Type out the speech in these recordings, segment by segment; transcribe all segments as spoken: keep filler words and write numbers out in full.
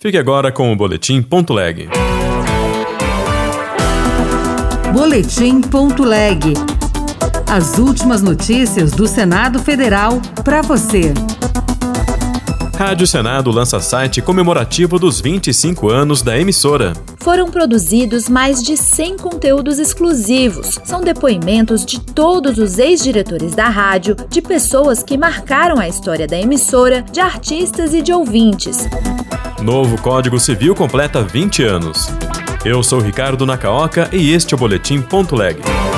Fique agora com o Boletim Ponto Leg. Boletim Ponto Leg. As últimas notícias do Senado Federal para você. Rádio Senado lança site comemorativo dos vinte e cinco anos da emissora. Foram produzidos mais de cem conteúdos exclusivos. São depoimentos de todos os ex-diretores da rádio, de pessoas que marcaram a história da emissora, de artistas e de ouvintes. Novo Código Civil completa vinte anos. Eu sou Ricardo Nakaoka e este é o Boletim Ponto Leg.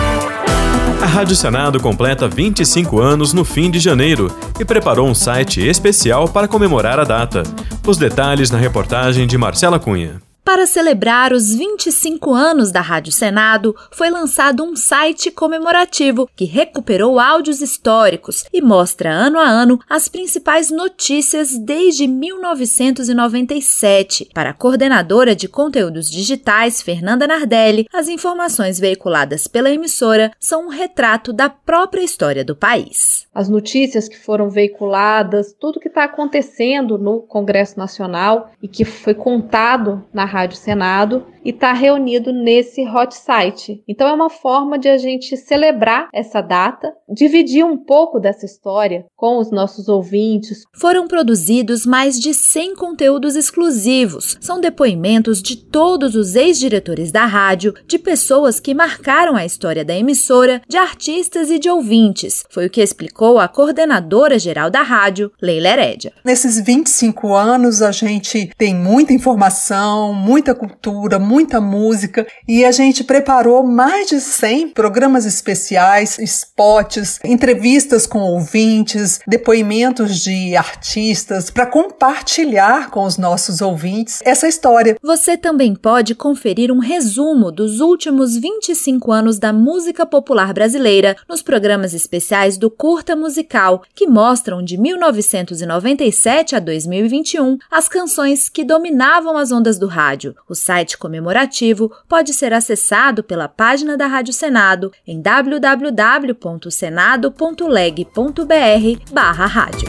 A Rádio Senado completa vinte e cinco anos no fim de janeiro e preparou um site especial para comemorar a data. Os detalhes na reportagem de Marcela Cunha. Para celebrar os vinte e cinco anos da Rádio Senado, foi lançado um site comemorativo que recuperou áudios históricos e mostra ano a ano as principais notícias desde mil novecentos e noventa e sete. Para a coordenadora de conteúdos digitais, Fernanda Nardelli, as informações veiculadas pela emissora são um retrato da própria história do país. As notícias que foram veiculadas, tudo que está acontecendo no Congresso Nacional e que foi contado na Rádio Senado e está reunido nesse hot site. Então é uma forma de a gente celebrar essa data, dividir um pouco dessa história com os nossos ouvintes. Foram produzidos mais de cem conteúdos exclusivos. São depoimentos de todos os ex-diretores da rádio, de pessoas que marcaram a história da emissora, de artistas e de ouvintes. Foi o que explicou a coordenadora geral da rádio, Leila Herédia. Nesses vinte e cinco anos a gente tem muita informação, muita cultura, muita música e a gente preparou mais de cem programas especiais, spots, entrevistas com ouvintes, depoimentos de artistas para compartilhar com os nossos ouvintes essa história. Você também pode conferir um resumo dos últimos vinte e cinco anos da música popular brasileira nos programas especiais do Curta Musical, que mostram de mil novecentos e noventa e sete a dois mil e vinte e um as canções que dominavam as ondas do rádio. O site comemorativo pode ser acessado pela página da Rádio Senado em w w w ponto senado ponto leg ponto b r barra rádio.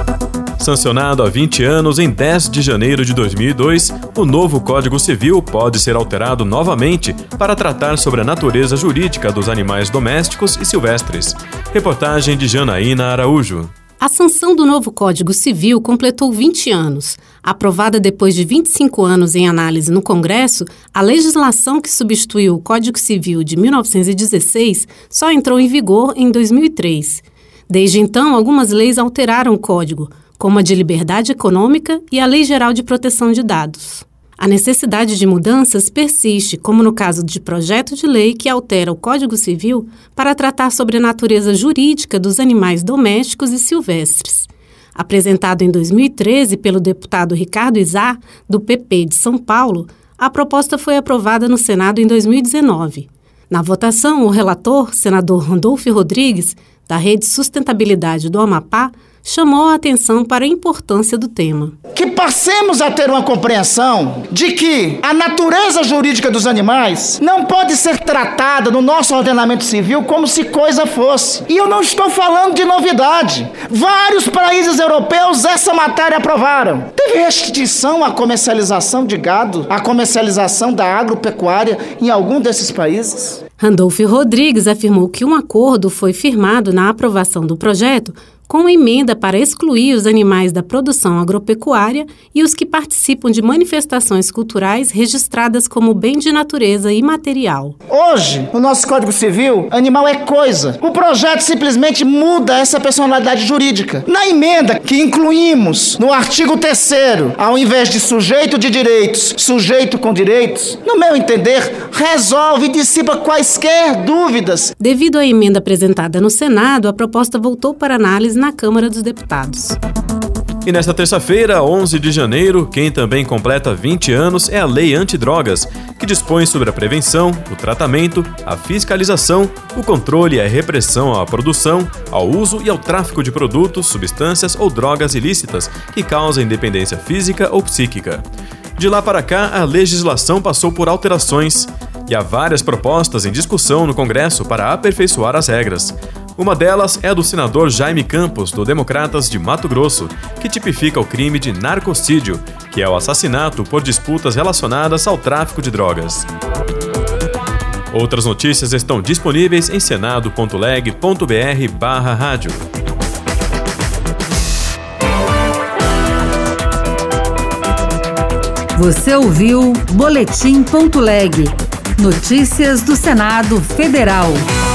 Sancionado há vinte anos, em dez de janeiro de dois mil e dois, o novo Código Civil pode ser alterado novamente para tratar sobre a natureza jurídica dos animais domésticos e silvestres. Reportagem de Janaína Araújo. A sanção do novo Código Civil completou vinte anos. Aprovada depois de vinte e cinco anos em análise no Congresso, a legislação que substituiu o Código Civil de mil novecentos e dezesseis só entrou em vigor em dois mil e três. Desde então, algumas leis alteraram o Código, como a de Liberdade Econômica e a Lei Geral de Proteção de Dados. A necessidade de mudanças persiste, como no caso de projeto de lei que altera o Código Civil para tratar sobre a natureza jurídica dos animais domésticos e silvestres. Apresentado em dois mil e treze pelo deputado Ricardo Izar, do P P de São Paulo, a proposta foi aprovada no Senado em dois mil e dezenove. Na votação, o relator, senador Randolfo Rodrigues, da Rede Sustentabilidade do Amapá, chamou a atenção para a importância do tema. Que passemos a ter uma compreensão de que a natureza jurídica dos animais não pode ser tratada no nosso ordenamento civil como se coisa fosse. E eu não estou falando de novidade. Vários países europeus essa matéria aprovaram. Teve restrição à comercialização de gado, à comercialização da agropecuária em algum desses países? Randolfo Rodrigues afirmou que um acordo foi firmado na aprovação do projeto com uma emenda para excluir os animais da produção agropecuária e os que participam de manifestações culturais registradas como bem de natureza imaterial. Hoje, no nosso Código Civil, animal é coisa. O projeto simplesmente muda essa personalidade jurídica. Na emenda que incluímos no artigo terceiro, ao invés de sujeito de direitos, sujeito com direitos, no meu entender, resolve e dissipa quaisquer dúvidas. Devido à emenda apresentada no Senado, a proposta voltou para análise na Câmara dos Deputados. E nesta terça-feira, onze de janeiro, quem também completa vinte anos é a Lei Antidrogas, que dispõe sobre a prevenção, o tratamento, a fiscalização, o controle e a repressão à produção, ao uso e ao tráfico de produtos, substâncias ou drogas ilícitas que causam dependência física ou psíquica. De lá para cá, a legislação passou por alterações e há várias propostas em discussão no Congresso para aperfeiçoar as regras. Uma delas é a do senador Jaime Campos, do Democratas de Mato Grosso, que tipifica o crime de narcocídio, que é o assassinato por disputas relacionadas ao tráfico de drogas. Outras notícias estão disponíveis em senado ponto leg ponto br barra rádio. Você ouviu Boletim ponto leg. Notícias do Senado Federal.